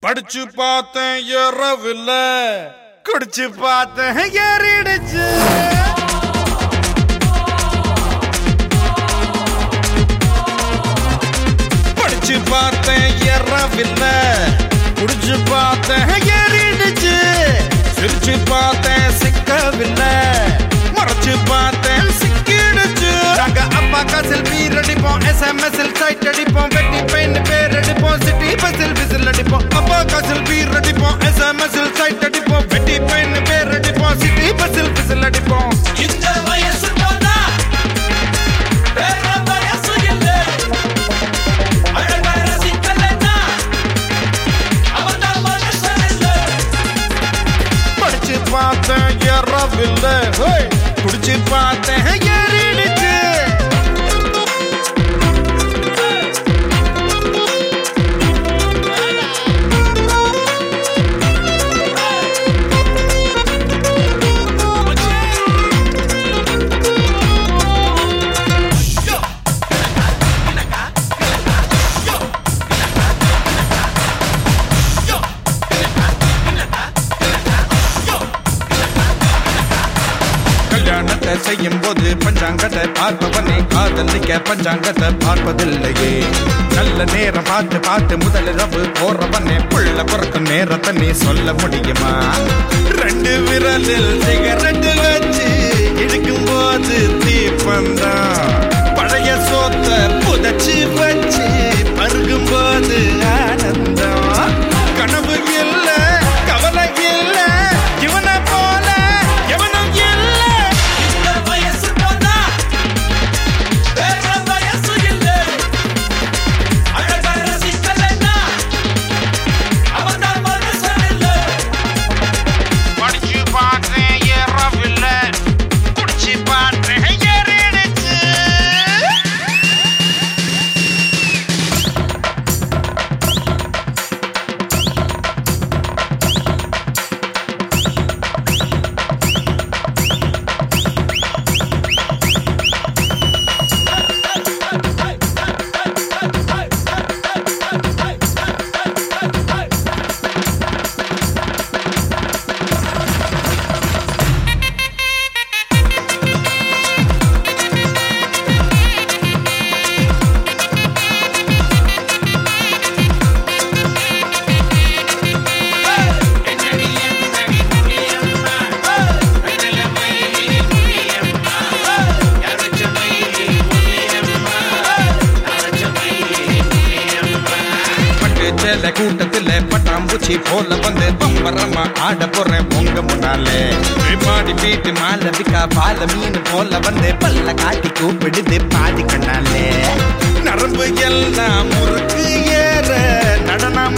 படிச்சு பார்த்தேன் ஏறவில்ல, குடிச்சு பார்த்தேன் ஏறிடுச்சு. படிச்சு பார்த்தேன் ஏறவில்ல, குடிச்சு பார்த்தேன் ஏறிடுச்சு. சிரிச்சு பார்த்தேன் சிக்கவில்லை, மறைச்சு பார்த்தேன் சிக்கிடுச்சு. நாங்க அப்பாக்கா செல்ஃபி அடிப்போம், SMS சைட் அடிப்போம், வெட்டி பெயின் பேர் அடிப்போம், சிட்டி பஸ்ஸில் விசில் அடிப்போம். அப்பாக்கா செல்ஃபி அடிப்போம், SMS சைட் அடிப்போம், வெட்டி பெயின் பேர் அடிப்போம், சிட்டி பஸ்ஸில் விசில் அடிப்போம். இந்த வயசு போனா வேற வயசு இல்ல, அழகார சிக்கலனா அவன்தான் மனுஷன் இல்ல. படிச்சு பார்த்தேன் ஏறவில்லை, குடிச்சு பார்த்தேன் ஏறிடுச்சு. கல்யாணத்தை செய்யும் போது பஞ்சாங்கத்தை பார்ப்பவனே காதலிக்க பஞ்சாங்கத்தை பார்ப்பதில்லையே. நல்ல நேரம் பார்த்து பார்த்து முதலிரவு போறவனே புள்ள பிறக்கும் நேரத்தை நீ சொல்ல முடியுமா? 2 விரலில் சிகரெட்டு வச்சு இழுக்கும் போது தீப்பந்தான், பழைய சோத்த புதைச்சு வச்சு பருகும் போது ஆனந்தம். கனவு இல்ல கவலை இல்ல, இவனை போல எவனும் இல்ல. இந்த வயசு போனா வேற வயசு இல்ல, அழகார சிக்கலனா அவன்தான் மனுஷன் இல்ல. படிச்சு பார்த்தேன் ஏறவில்லை, குடிச்சு பார்த்தேன் ஏறிடுச்சு. கூட்டத்துல பட்டாம்பூச்சி போல வந்து பம்பரமா ஆட போறேன் பொங்க முன்னாலே. பாடி பீட்டு மாலை விக்கா பால மீன் போல வந்து பல்ல காட்டி கூப்பிடுது பாடி கண்ணாலே. நரம்பு எல்லாம் முறுக்கு ஏற நடனம்